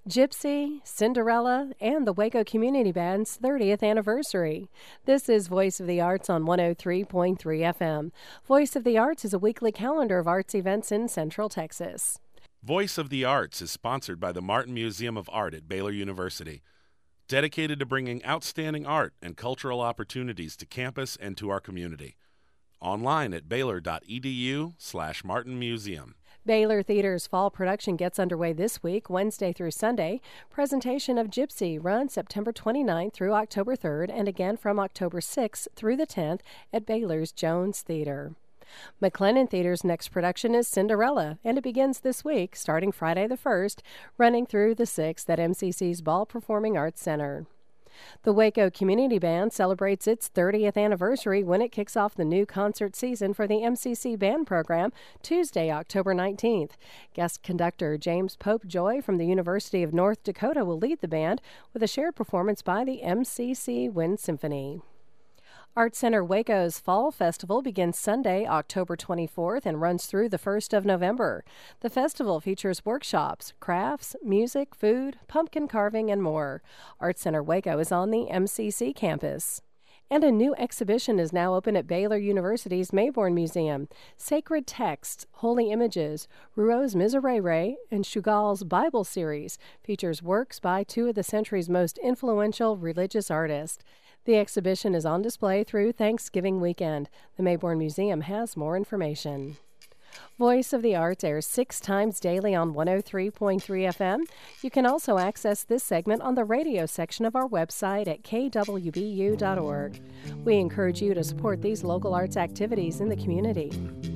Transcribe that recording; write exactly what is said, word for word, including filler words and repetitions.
Gypsy, Cinderella, and the Waco Community Band's thirtieth anniversary. This is Voice of the Arts on one oh three point three F M. Voice of the Arts is a weekly calendar of arts events in Central Texas. Voice of the Arts is sponsored by the Martin Museum of Art at Baylor University, dedicated to bringing outstanding art and cultural opportunities to campus and to our community. Online at baylor.edu slash Martin Museum. Baylor Theater's fall production gets underway this week, Wednesday through Sunday. Presentation of Gypsy runs September twenty-ninth through October third and again from October sixth through the tenth at Baylor's Jones Theater. McLennan Theater's next production is Cinderella, and it begins this week, starting Friday the first, running through the sixth at M C C's Ball Performing Arts Center. The Waco Community Band celebrates its thirtieth anniversary when it kicks off the new concert season for the M C C Band program Tuesday, October nineteenth. Guest conductor James Pope Joy from the University of North Dakota will lead the band with a shared performance by the M C C Wind Symphony. Art Center Waco's Fall Festival begins Sunday, October twenty-fourth, and runs through the first of November. The festival features workshops, crafts, music, food, pumpkin carving, and more. Art Center Waco is on the M C C campus. And a new exhibition is now open at Baylor University's Mayborn Museum. Sacred Texts, Holy Images, Rouault's Miserere, and Chagall's Bible series features works by two of the century's most influential religious artists. The exhibition is on display through Thanksgiving weekend. The Mayborn Museum has more information. Voice of the Arts airs six times daily on one oh three point three F M. You can also access this segment on the radio section of our website at k w b u dot org. We encourage you to support these local arts activities in the community.